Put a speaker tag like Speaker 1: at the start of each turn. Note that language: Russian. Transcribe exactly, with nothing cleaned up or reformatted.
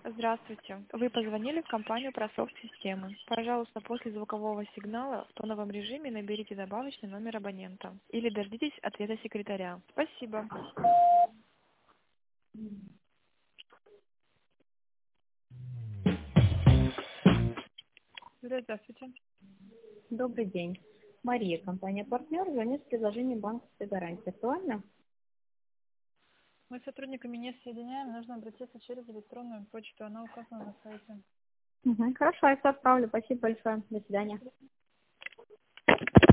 Speaker 1: Здравствуйте. Вы позвонили в компанию ProSoft-системы. Пожалуйста, после звукового сигнала в тоновом режиме наберите добавочный номер абонента или дождитесь ответа секретаря. Спасибо. Здравствуйте.
Speaker 2: Добрый день. Мария, компания «Партнер», звонит с предложением банковской гарантии. Актуально?
Speaker 1: Мы с сотрудниками не соединяем, нужно обратиться через электронную почту, она указана на сайте.
Speaker 2: Угу. Хорошо, я все отправлю. Спасибо большое. До свидания.